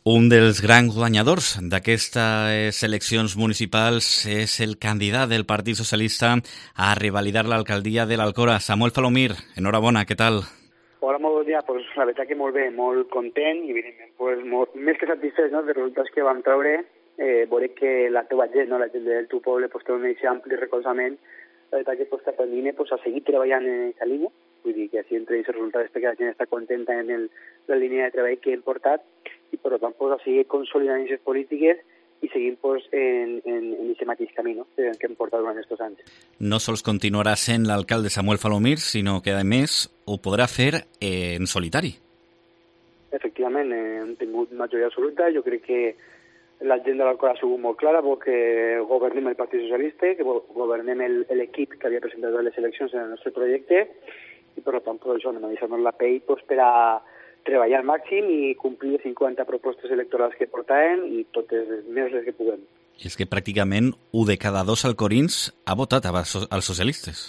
Un dels grans guanyadors d'aquestes eleccions municipals és el candidat del Partit Socialista a revalidar l'alcaldia de l'Alcora, Samuel Falomir. Enhorabona, què tal? Hola, molt bon dia. Pues, la veritat que molt bé, molt content i evidentment pues, més que satisfet, no, dels resultats que vam treure. Veuré que la teva gent, no, la gent del teu poble, pues, té un ampli recolzament. La veritat que pues, t'aprenime pues, a seguir treballant en aquesta línia. Vull dir que si entre aquests resultats perquè la gent està contenta en la línia de treball que hem portat i per tant pues, a seguir consolidant aquestes polítiques i seguim pues, en aquest mateix camí, no? Que hem portat durant aquests anys. No sols continuarà sent l'alcalde Samuel Falomir, sinó que a més ho podrà fer en solitari. Efectivament, hem tingut majoria absoluta. Jo crec que la gent de l'Alcora ha sigut molt clara perquè governem el Partit Socialista, que governem l'equip que havia presentat les eleccions en el nostre projecte i per tant per això anem a deixar-nos la pell pues, per a treballar al màxim i complir les 50 propostes electorals que portàvem i totes més les que puguem. I és que pràcticament 1 de cada 2 alcorins ha votat als socialistes.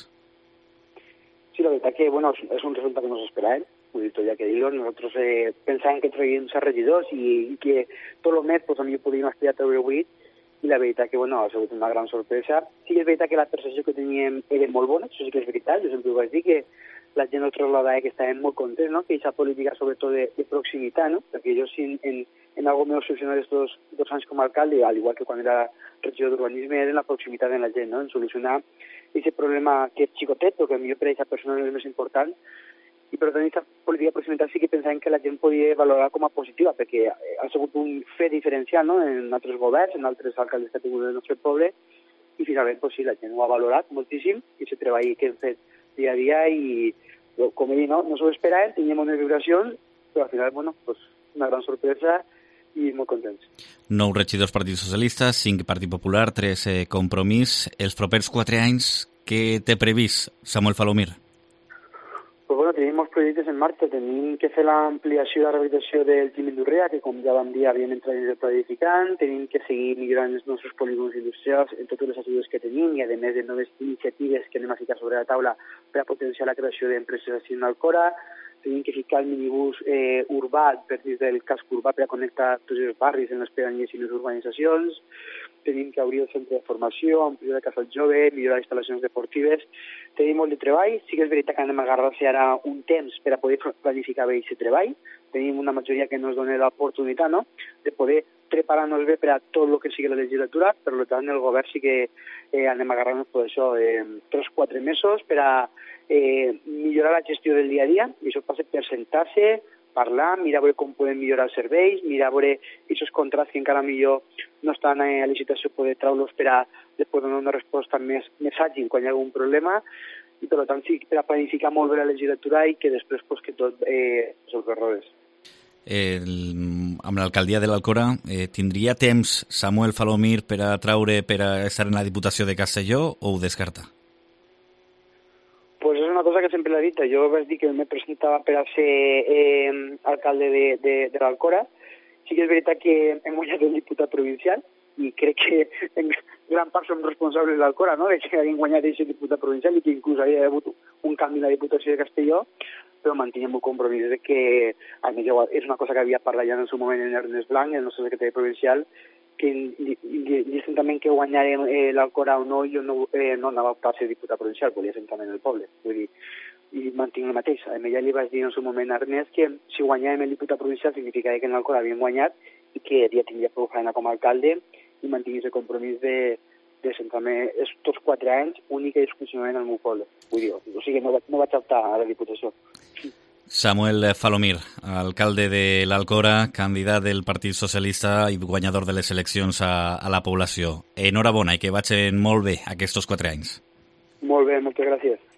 Sí, la veritat que bueno, és un resultat que no s'esperàvem. Vull dir, tot ja que dir-ho, nosaltres pensàvem que traguíem 6 regidors i que tot el mes pues, a mi podíem aspirar a treure 8 i la veritat que bueno, ha sigut una gran sorpresa. Sí que és veritat que la percepció que teníem era molt bona, això sí que és veritat, jo sempre ho vaig dir que la gent ens trasladava que estàvem molt contents, no? Que aquesta política sobretot de proximitat, no? Perquè jo sí en algo m'he obsessionat estos 2 anys com a alcalde, al igual que quan era regidor d'urbanisme, era en la proximitat de la gent, no? En solucionar aquest problema que és xicotet, però que millor per a aquesta persona és més important. I per tant, aquesta política de proximitat sí que pensàvem que la gent podia valorar com a positiva, perquè ha sigut un fet diferencial, no? En altres governs, en altres alcaldes que ha tingut el nostre poble, i finalment, pues, sí, la gent ho ha valorat moltíssim, i aquest treball que hem fet dia a dia, i com he dit, no s'ho esperàvem, teníem unes vibracions, però al final, bueno, pues, una gran sorpresa i molt contents. 9 regidors Partit Socialista, 5 Partit Popular, 3 Compromís. Els propers 4 anys, què té previst, Samuel Falomir? Pues bueno, tenim molts projectes en marxa. Tenim que fer l'ampliació i la rehabilitació del Quim Indurrea, que com ja vam dir havien entrat en el pla edificant. Tenim que seguir millorant els nostres polígons industrials en totes les ajudes que tenim i a més de noves iniciatives que anem a ficar sobre la taula per a potenciar la creació d'empreses així en l'Alcora. Tenim que ficar el minibús urbà per dins del casc urbà per a connectar tots els barris en les pedanies i les urbanitzacions. Tenim que obrir el centre de formació, ampliar el casal jove, millorar les instal·lacions deportives. Tenim molt de treball. Sí que és veritat que anem a agarrar-se ara un temps per a poder planificar bé aquest treball. Tenim una majoria que ens dona l'oportunitat, no?, de poder preparar-nos bé per a tot el que sigui la legislatura. Per tant, el govern sí que anem a agarrar-nos per això 3-4 mesos per a millorar la gestió del dia a dia. I això passa per sentar-se, parlar, mirar a veure com podem millorar els serveis, mirar a veure aquests contrats que encara millor no estan a licitació, poder treure-los per a després donar una resposta més àgil quan hi ha algun problema, i per tant sí, per a planificar molt bé la legislatura i que després pues, que tot són errors. Amb l'alcaldia de l'Alcora tindria temps Samuel Falomir per a estar en la Diputació de Castelló o ho descarta? Pues és una cosa que sempre l'he dit. Jo vaig dir que me presentava per a ser alcalde de l'Alcora. Sí que és veritat que hem guanyat el diputat provincial i crec que en gran part som responsables de l'Alcora, no?, de que hagin guanyat aquest diputat provincial i que inclús havia hagut un canvi en la Diputació de Castelló, però mantenim un compromís de que, a més, és una cosa que havia parlat ja en el seu moment en Ernest Blanc, el nostre secretari provincial, que indistintament que guanyarem l'Alcora o no, jo no anava a optar a ser diputat provincial, volia simplement el poble. Vull dir, i mantinc el mateix. A mi ja li vaig dir en el seu moment a Ernest que si guanyàvem el diputat provincial significaria que en l'Alcora havíem guanyat i que ja tindria prou feina com a alcalde i mantinguis el compromís de centrar-me tots 4 anys única i exclusivament al meu poble. Vull dir, o sigui, no vaig optar a la Diputació. Samuel Falomir, alcalde de l'Alcora, candidat del Partit Socialista i guanyador de les eleccions a la població. Enhorabona i que vagin molt bé aquests 4 anys. Molt bé, moltes gràcies.